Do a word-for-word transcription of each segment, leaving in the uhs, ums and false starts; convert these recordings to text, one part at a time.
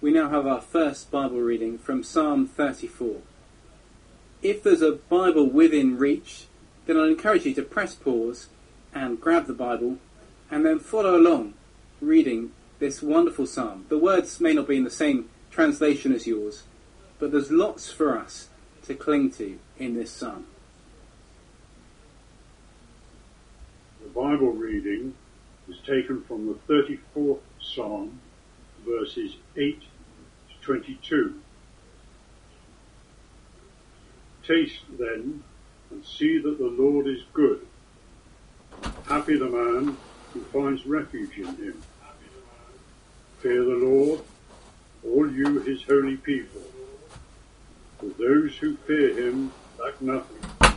we now have our first Bible reading from Psalm thirty-four. If there's a Bible within reach, then I'll encourage you to press pause and grab the Bible and then follow along reading this wonderful psalm. The words may not be in the same translation as yours, but there's lots for us to cling to in this psalm. The Bible reading is taken from the thirty-fourth Psalm, verses eight to twenty-two. Taste then and see that the Lord is good. Happy the man who finds refuge in him. Fear the Lord, all you his holy people, for those who fear him lack nothing.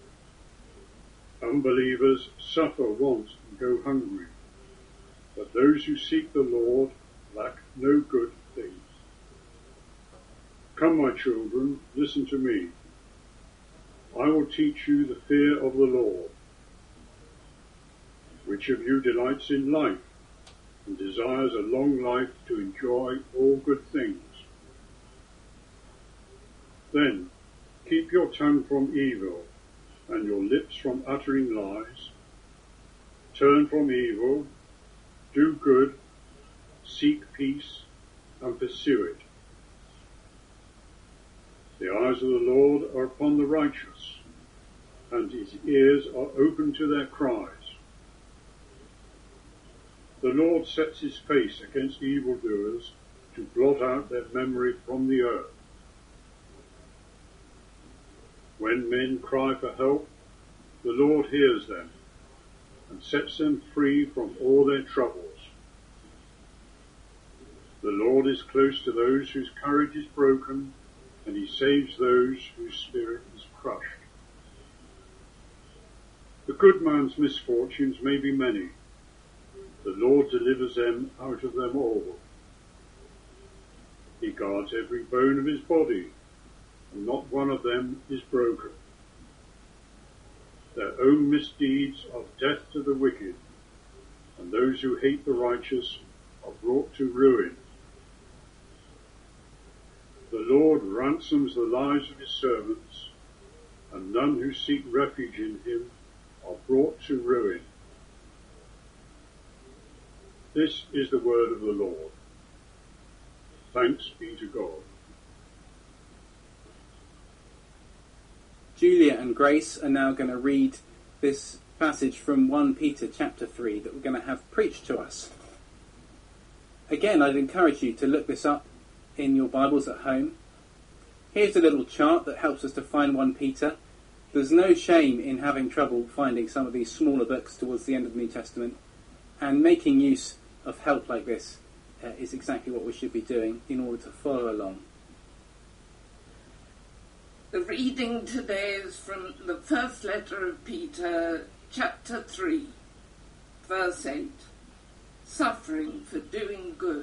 Unbelievers suffer want and go hungry, but those who seek the Lord lack no good things. Come, my children, listen to me. I will teach you the fear of the Lord. Which of you delights in life and desires a long life to enjoy all good things? Then keep your tongue from evil and your lips from uttering lies. Turn from evil, do good, seek peace, and pursue it. The eyes of the Lord are upon the righteous, and his ears are open to their cries. The Lord sets his face against evildoers to blot out their memory from the earth. When men cry for help, the Lord hears them and sets them free from all their troubles. The Lord is close to those whose courage is broken, and he saves those whose spirit is crushed. The good man's misfortunes may be many. The Lord delivers them out of them all. He guards every bone of his body, and not one of them is broken. Their own misdeeds are death to the wicked, and those who hate the righteous are brought to ruin. The Lord ransoms the lives of his servants, and none who seek refuge in him are brought to ruin. This is the word of the Lord. Thanks be to God. Julia and Grace are now going to read this passage from First Peter chapter three that we're going to have preached to us. Again, I'd encourage you to look this up in your Bibles at home. Here's a little chart that helps us to find First Peter. There's no shame in having trouble finding some of these smaller books towards the end of the New Testament, and making use of help like this uh, is exactly what we should be doing in order to follow along. The reading today is from the first letter of Peter, chapter three, verse eight. Suffering for doing good.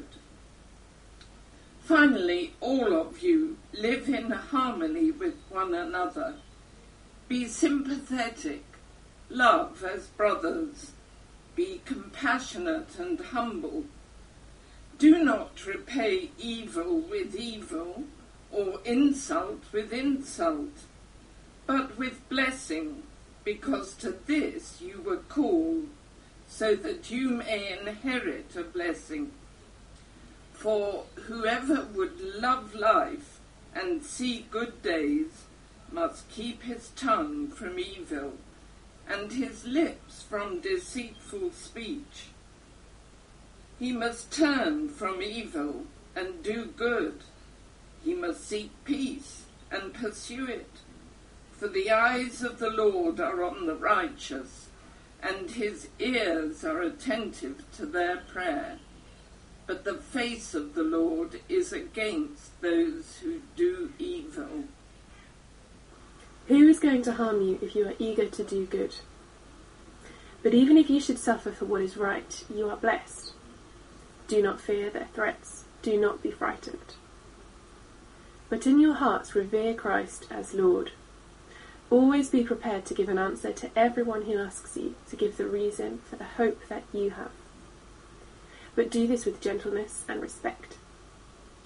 Finally, all of you live in harmony with one another. Be sympathetic, love as brothers, be compassionate and humble. Do not repay evil with evil, or insult with insult, but with blessing, because to this you were called, so that you may inherit a blessing. For whoever would love life and see good days must keep his tongue from evil, and his lips from deceitful speech. He must turn from evil and do good. He must seek peace and pursue it. For the eyes of the Lord are on the righteous, and his ears are attentive to their prayer. But the face of the Lord is against those who do evil. Who is going to harm you if you are eager to do good? But even if you should suffer for what is right, you are blessed. Do not fear their threats. Do not be frightened. But in your hearts revere Christ as Lord. Always be prepared to give an answer to everyone who asks you to give the reason for the hope that you have. But do this with gentleness and respect.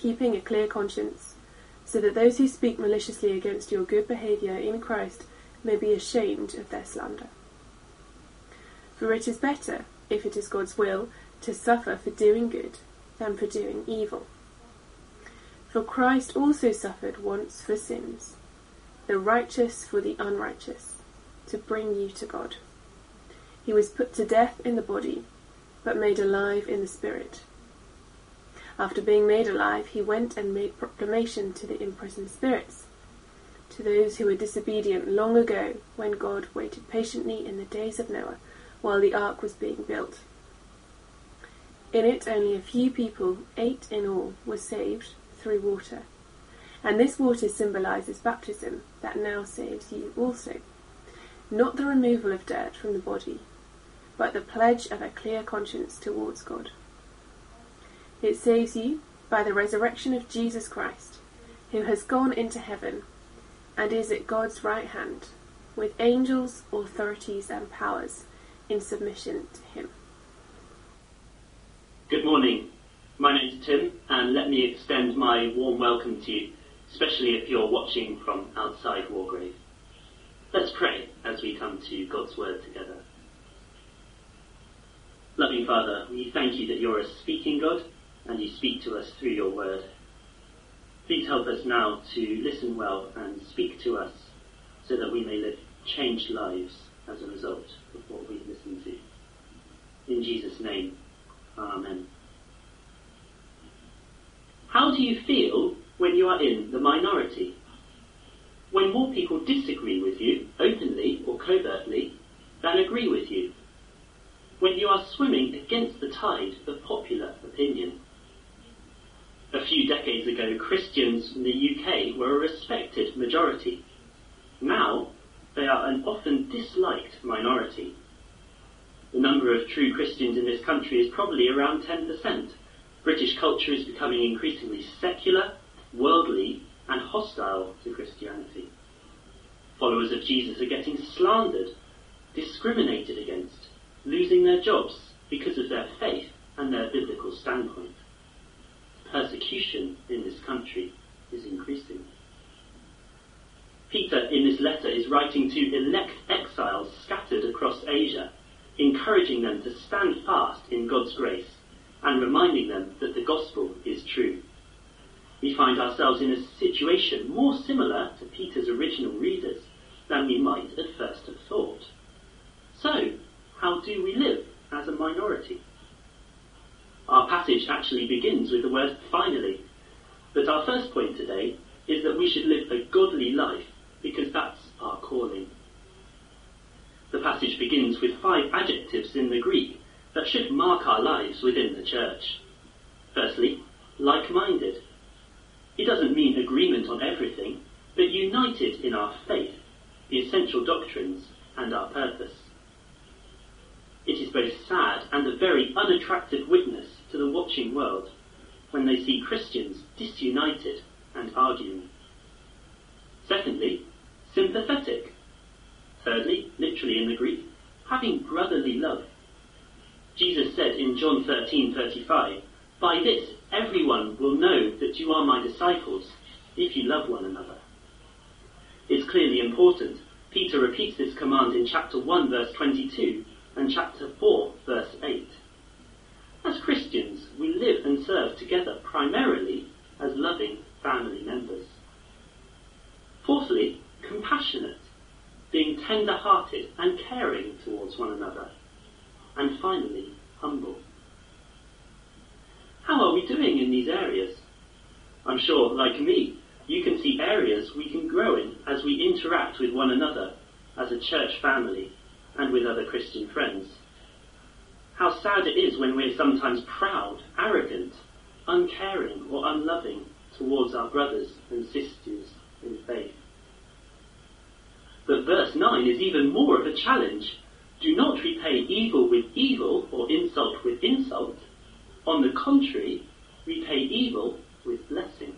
keeping a clear conscience, so that those who speak maliciously against your good behaviour in Christ may be ashamed of their slander. For it is better, if it is God's will, to suffer for doing good than for doing evil. For Christ also suffered once for sins, the righteous for the unrighteous, to bring you to God. He was put to death in the body, but made alive in the spirit. After being made alive, he went and made proclamation to the imprisoned spirits, to those who were disobedient long ago, when God waited patiently in the days of Noah, while the ark was being built. In it only a few people, eight in all, were saved through water. And this water symbolises baptism, that now saves you also. Not the removal of dirt from the body, but the pledge of a clear conscience towards God. It saves you by the resurrection of Jesus Christ, who has gone into heaven and is at God's right hand, with angels, authorities and powers in submission to him. Good morning. My name is Tim, and let me extend my warm welcome to you, especially if you're watching from outside Wargrave. Let's pray as we come to God's word together. Loving Father, we thank you that you're a speaking God, and you speak to us through your word. Please help us now to listen well and speak to us, so that we may live changed lives as a result of what we listen to. In Jesus' name, Amen. How do you feel when you are in the minority? When more people disagree with you, openly or covertly, than agree with you? When you are swimming against the tide of popular opinion? A few decades ago, Christians in the U K were a respected majority. Now, they are an often disliked minority. The number of true Christians in this country is probably around ten percent. British culture is becoming increasingly secular, worldly, and hostile to Christianity. Followers of Jesus are getting slandered, discriminated against, losing their jobs because of their faith and their biblical standpoint. Persecution in this country is increasing. Peter, in this letter, is writing to elect exiles scattered across Asia, encouraging them to stand fast in God's grace and reminding them that the gospel is true. We find ourselves in a situation more similar to Peter's original readers than we might at first have thought. So, how do we live as a minority? Our passage actually begins with the word finally, but our first point today is that we should live a godly life because that's our calling. The passage begins with five adjectives in the Greek that should mark our lives within the church. Firstly, like-minded. It doesn't mean agreement on everything, but united in our faith, the essential doctrines, and our purpose. It is both sad and a very unattractive witness to the watching world when they see Christians disunited and arguing. Secondly, sympathetic. Thirdly, literally in the Greek, having brotherly love. Jesus said in John thirteen thirty-five, "By this everyone will know that you are my disciples, if you love one another." It's clearly important. Peter repeats this command in chapter one verse twenty-two and chapter four verse eight. As Christians, we live and serve together primarily as loving family members. Fourthly, compassionate, being tender-hearted and caring towards one another. And finally, humble. How are we doing in these areas? I'm sure, like me, you can see areas we can grow in as we interact with one another as a church family and with other Christian friends. How sad it is when we're sometimes proud, arrogant, uncaring or unloving towards our brothers and sisters in faith. But verse nine is even more of a challenge. Do not repay evil with evil or insult with insult. On the contrary, repay evil with blessing.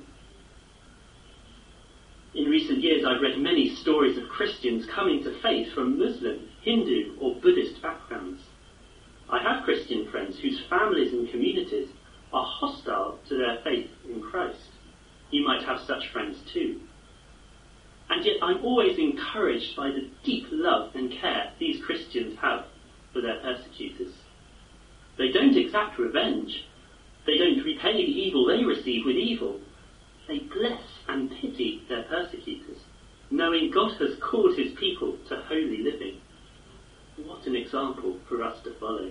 In recent years, I've read many stories of Christians coming to faith from Muslim, Hindu or Buddhist backgrounds. I have Christian friends whose families and communities are hostile to their faith in Christ. You might have such friends too. And yet I'm always encouraged by the deep love and care these Christians have for their persecutors. They don't exact revenge. They don't repay the evil they receive with evil. They bless and pity their persecutors, knowing God has called his people to holy living. What an example for us to follow.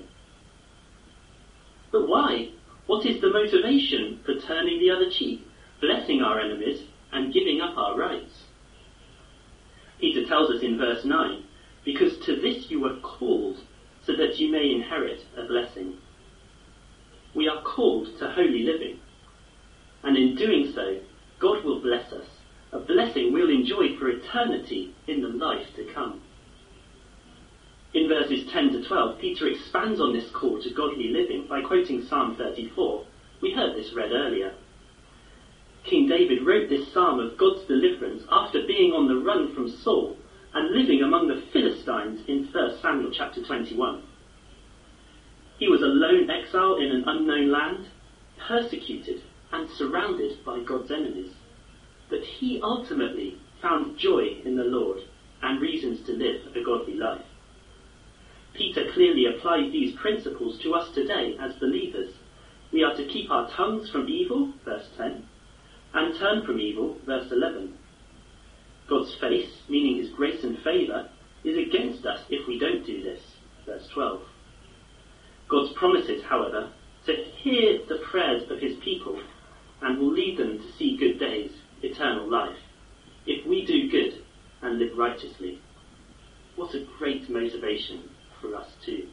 But why? What is the motivation for turning the other cheek, blessing our enemies, and giving up our rights? Peter tells us in verse nine, because to this you were called, so that you may inherit a blessing. We are called to holy living, and in doing so, God will bless us, a blessing we'll enjoy for eternity in the life to come. In verses ten to twelve, Peter expands on this call to godly living by quoting Psalm thirty-four. We heard this read earlier. King David wrote this psalm of God's deliverance after being on the run from Saul and living among the Philistines in First Samuel chapter twenty-one. He was a lone exile in an unknown land, persecuted and surrounded by God's enemies. But he ultimately found joy in the Lord and reasons to live a godly life. Peter clearly applies these principles to us today as believers. We are to keep our tongues from evil, verse ten, and turn from evil, verse eleven. God's face, meaning his grace and favour, is against us if we don't do this, verse twelve. God's promises, however, to hear the prayers of his people and will lead them to see good days, eternal life, if we do good and live righteously. What a great motivation for us too.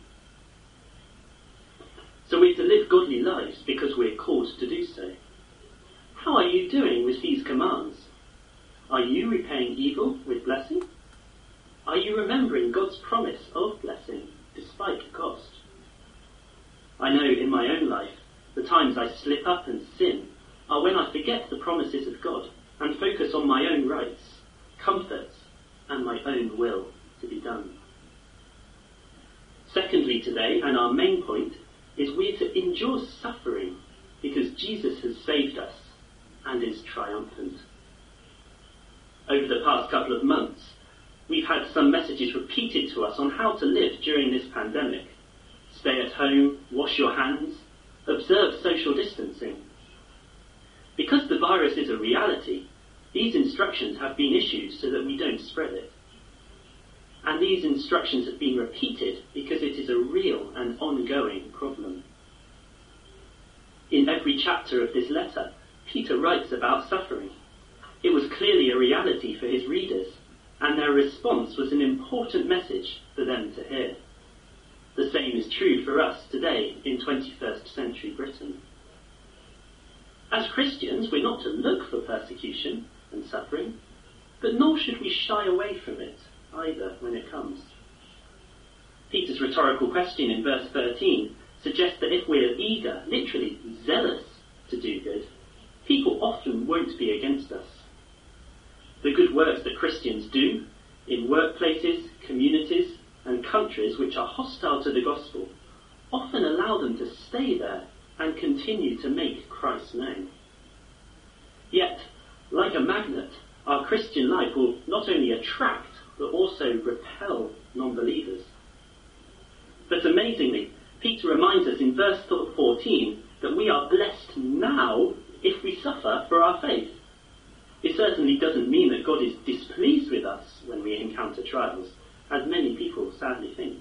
So we're to live godly lives because we're called to do so. How are you doing with these commands? Are you repaying evil with blessing? Are you remembering God's promise of blessing despite the cost? I know in my own life, the times I slip up and sin are when I forget the promises of God and focus on my own rights, comforts, and my own will to be done. Secondly today, and our main point, is we're to endure suffering because Jesus has saved us and is triumphant. Over the past couple of months, we've had some messages repeated to us on how to live during this pandemic. Stay at home, wash your hands, observe social distancing. Because the virus is a reality, these instructions have been issued so that we don't spread it. And these instructions have been repeated because it is a real and ongoing problem. In every chapter of this letter, Peter writes about suffering. It was clearly a reality for his readers, and their response was an important message for them to hear. The same is true for us today in twenty-first century Britain. As Christians, we're not to look for persecution and suffering, but nor should we shy away from it either when it comes. Peter's rhetorical question in verse thirteen suggests that if we're eager, literally zealous, to do good, people often won't be against us. The good works that Christians do in workplaces, communities, and countries which are hostile to the gospel often allow them to stay there and continue to make Christ known. Yet, like a magnet, our Christian life will not only attract but also repel non-believers. But amazingly, Peter reminds us in verse fourteen that we are blessed now if we suffer for our faith. It certainly doesn't mean that God is displeased with us when we encounter trials, as many people sadly think.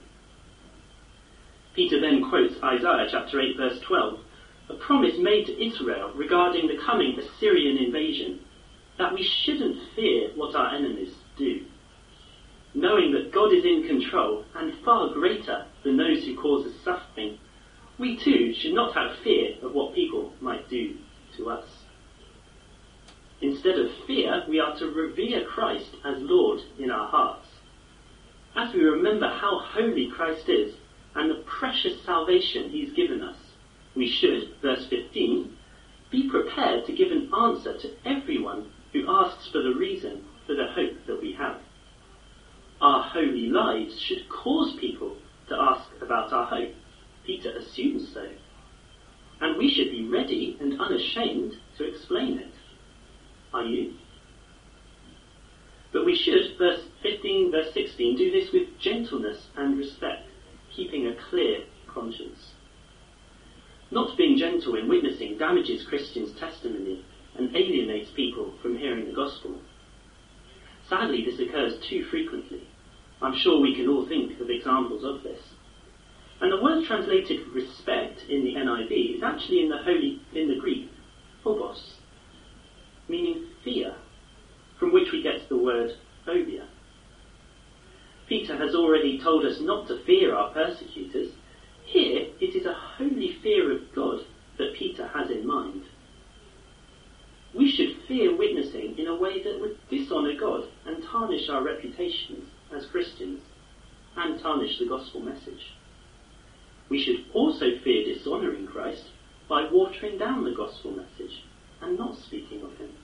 Peter then quotes Isaiah chapter eight verse twelve, a promise made to Israel regarding the coming Assyrian invasion, that we shouldn't fear what our enemies do. Knowing that God is in control and far greater than those who cause us suffering, we too should not have fear of what people might do to us. Instead of fear, we are to revere Christ as Lord in our hearts. As we remember how holy Christ is and the precious salvation he's given us, we should, verse fifteen, be prepared to give an answer to everyone who asks for the reason for the hope that we have. Our holy lives should cause people to ask about our hope. Peter assumes so. And we should be ready and unashamed to explain it. Are you? But we should, verse fifteen, verse sixteen, do this with gentleness and respect, keeping a clear conscience. Not being gentle in witnessing damages Christians' testimony and alienates people from hearing the gospel. Sadly, this occurs too frequently. I'm sure we can all think of examples of this. And the word translated respect in the N I V is actually in the Holy, in the Greek, phobos, meaning fear, from which we get the word phobia. Peter has already told us not to fear our persecutors. Here, it is a holy fear of God that Peter has in mind. We should fear witnessing in a way that would dishonour God and tarnish our reputations as Christians, and tarnish the gospel message. We should also fear dishonouring Christ by watering down the gospel message and not speaking of him.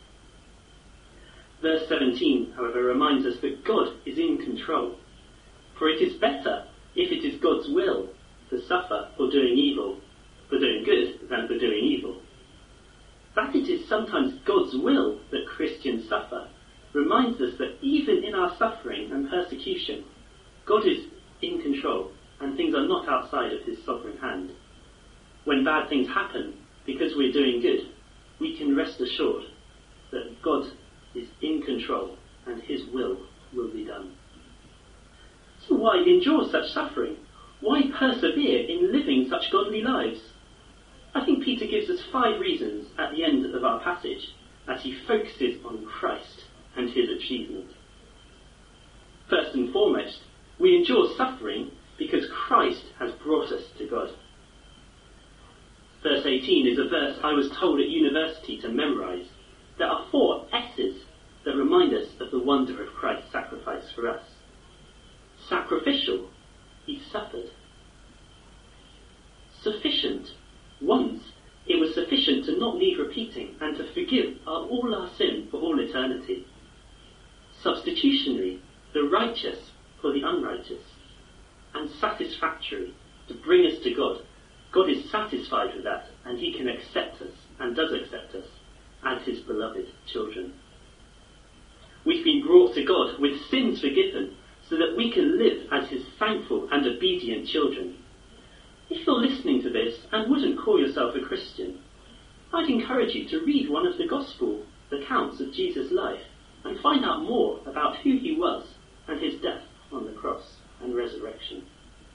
Verse seventeen, however, reminds us that God is in control. For it is better, if it is God's will, to suffer for doing evil, for doing good, than for doing evil. That it is sometimes God's will that Christians suffer reminds us that even in our suffering and persecution, God is in control and things are not outside of his sovereign hand. When bad things happen because we're doing good, we can rest assured that God is in control and his will will be done. So why endure such suffering? Why persevere in living such godly lives? I think Peter gives us five reasons at the end of our passage as he focuses on Christ and his achievement. First and foremost, we endure suffering because Christ has brought us to God. Verse eighteen is a verse I was told at university to memorise. There are four S's that remind us of the wonder of Christ's sacrifice for us. Sacrificial, he suffered. Sufficient, once it was sufficient to not need repeating and to forgive our, all our sin for all eternity. Substitutionary, the righteous for the unrighteous. And satisfactory, to bring us to God. God is satisfied with that, and he can accept us, and does accept us, as his beloved children. We've been brought to God with sins forgiven, so that we can live as his thankful and obedient children. If you're listening to this and wouldn't call yourself a Christian, I'd encourage you to read one of the Gospel accounts of Jesus' life and find out more about who he was and his death on the cross and resurrection.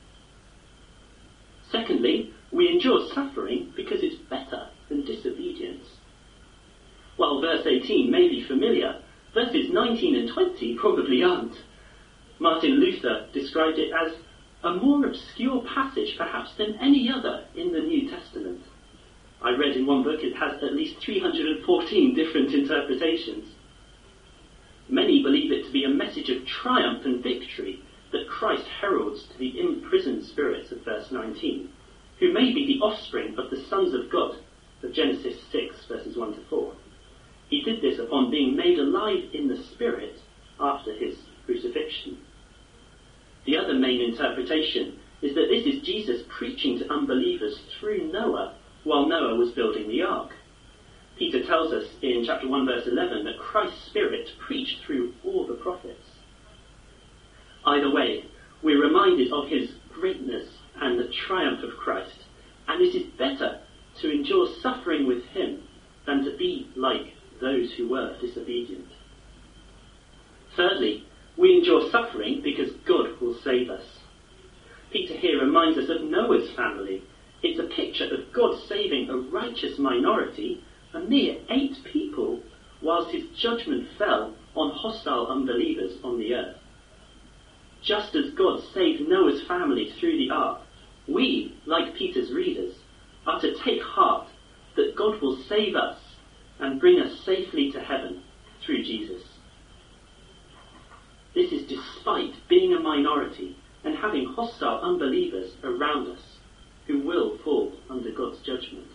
Secondly, we endure suffering because it's better than disobedience. While verse eighteen may be familiar, verses nineteen and twenty probably aren't. Martin Luther described it as a more obscure passage perhaps than any other in the New Testament. I read in one book it has at least three hundred fourteen different interpretations. Many believe it to be a message of triumph and victory that Christ heralds to the imprisoned spirits of verse nineteen, who may be the offspring of the sons of God of Genesis six, verses one to four. He did this upon being made alive in the Spirit after his crucifixion. The other main interpretation is that this is Jesus preaching to unbelievers through Noah while Noah was building the ark. Peter tells us in chapter one verse eleven that Christ's Spirit preached through all the prophets. Either way, we're reminded of his greatness and the triumph of Christ, and it is better to endure suffering with him than to be like those who were disobedient. Thirdly, we endure suffering because God will save us. Peter here reminds us of Noah's family. It's a picture of God saving a righteous minority, a mere eight people, whilst his judgment fell on hostile unbelievers on the earth. Just as God saved Noah's family through the ark, we, like Peter's readers, are to take heart that God will save us and bring us safely to heaven through Jesus. This is despite being a minority and having hostile unbelievers around us who will fall under God's judgment.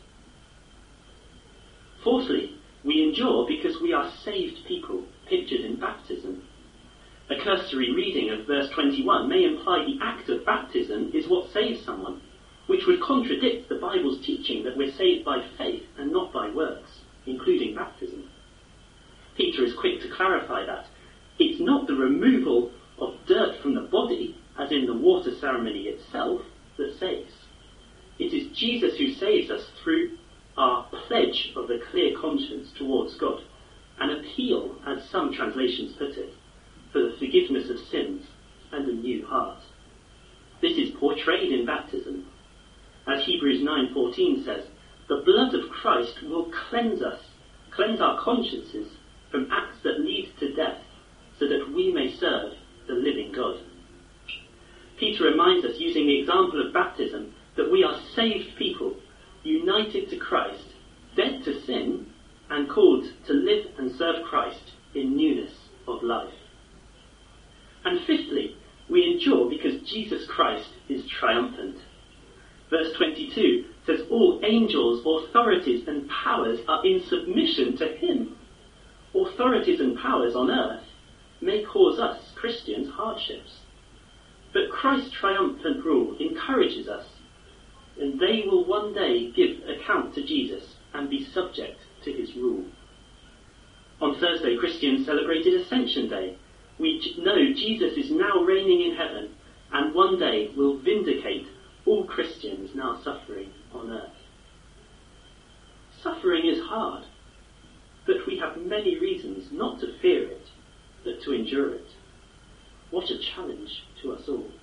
Fourthly, we endure because we are saved people, pictured in baptism. A cursory reading of verse twenty-one may imply the act of baptism is what saves someone, which would contradict the Bible's teaching that we're saved by faith and not by works, including baptism. Peter is quick to clarify that it's not the removal of dirt from the body, as in the water ceremony itself, that saves. It is Jesus who saves us through our pledge of a clear conscience towards God, an appeal, as some translations put it, for the forgiveness of sins and a new heart. This is portrayed in baptism. As Hebrews nine fourteen says, the blood of Christ will cleanse us, cleanse our consciences from acts that lead to death, so that we may serve the living God. Peter reminds us, using the example of baptism, that we are saved people, united to Christ, dead to sin, and called to live and serve Christ in newness of life. And fifthly, we endure because Jesus Christ is triumphant. Verse twenty-two says, all angels, authorities and powers are in submission to him. Authorities and powers on earth may cause us, Christians, hardships. But Christ's triumphant rule encourages us, and they will one day give account to Jesus and be subject to his rule. On Thursday, Christians celebrated Ascension Day. We know Jesus is now reigning in heaven, and one day will vindicate all Christians now suffering on earth. Suffering is hard, but we have many reasons not to fear it, but to endure it. What a challenge to us all.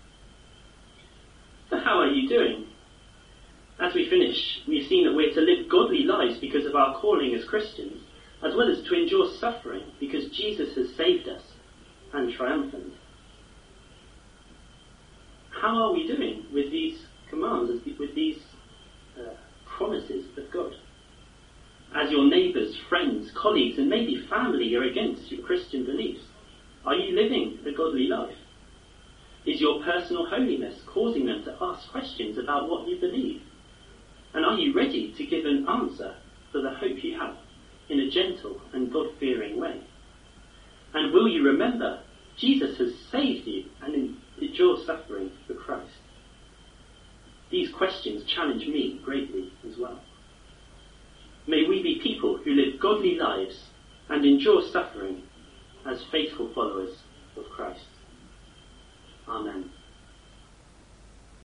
So how are you doing? As we finish, we've seen that we're to live godly lives because of our calling as Christians, as well as to endure suffering because Jesus has saved us and triumphant. How are we doing with these commands, with these uh, promises of God? As your neighbours, friends, colleagues and maybe family are against your Christian beliefs, are you living a godly life? Is your personal holiness causing them to ask questions about what you believe? And are you ready to give an answer for the hope you have in a gentle and God-fearing way? And will you remember Jesus has saved you and endure suffering for Christ? These questions challenge me greatly as well. May we be people who live godly lives and endure suffering as faithful followers of Christ. Amen.